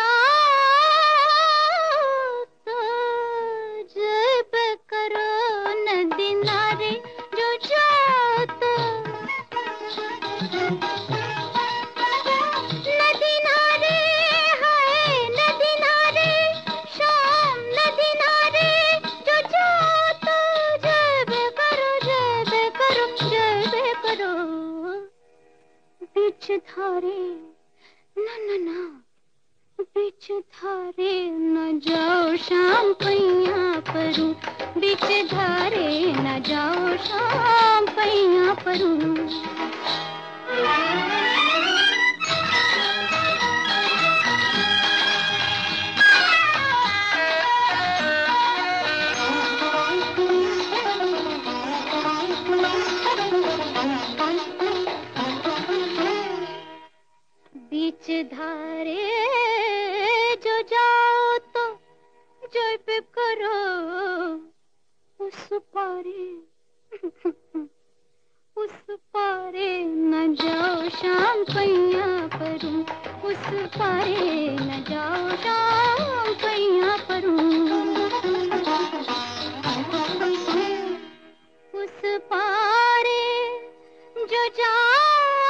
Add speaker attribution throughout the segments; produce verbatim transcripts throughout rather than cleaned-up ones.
Speaker 1: तो जब करो नदी नारे जो जाओ तो नदी नारे हाय नदी नारे शाम नदी नारे जो जाओ तो जब करो जब करो जब करो बीच धारे ना ना ना बीच धारे न जाओ शाम पैया परूं बीच धारे न जाओ शाम पैया परूं बीच धारे जो जाओ तो जब करो उस पारे उस पारे न जाओ शाम पैया परूं उस पारे न जाओ शाम पैया परूं उस पारे जो जाओ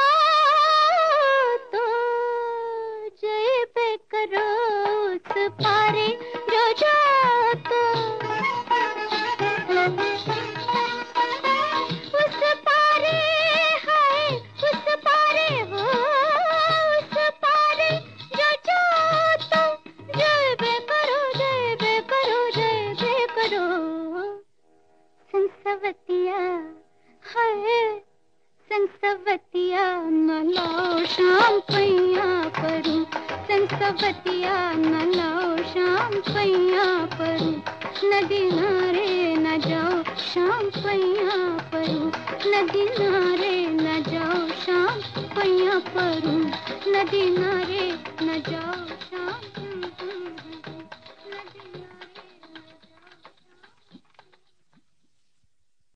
Speaker 1: तो जब करो उस पारे जो जाओ तो उस पारे हाय उस पारे हो उस पारे जो जाओ तो जब करो जब करो जब करो संसवतिया हाय संसवतिया न लाओ शाम पैया परूं संसवतिया न लाओ शाम पैया परूं नदी नारे न जाओ शाम पैया परूं नदी नारे न जाओ शाम पैया परूं नदी नारे न जाओ शाम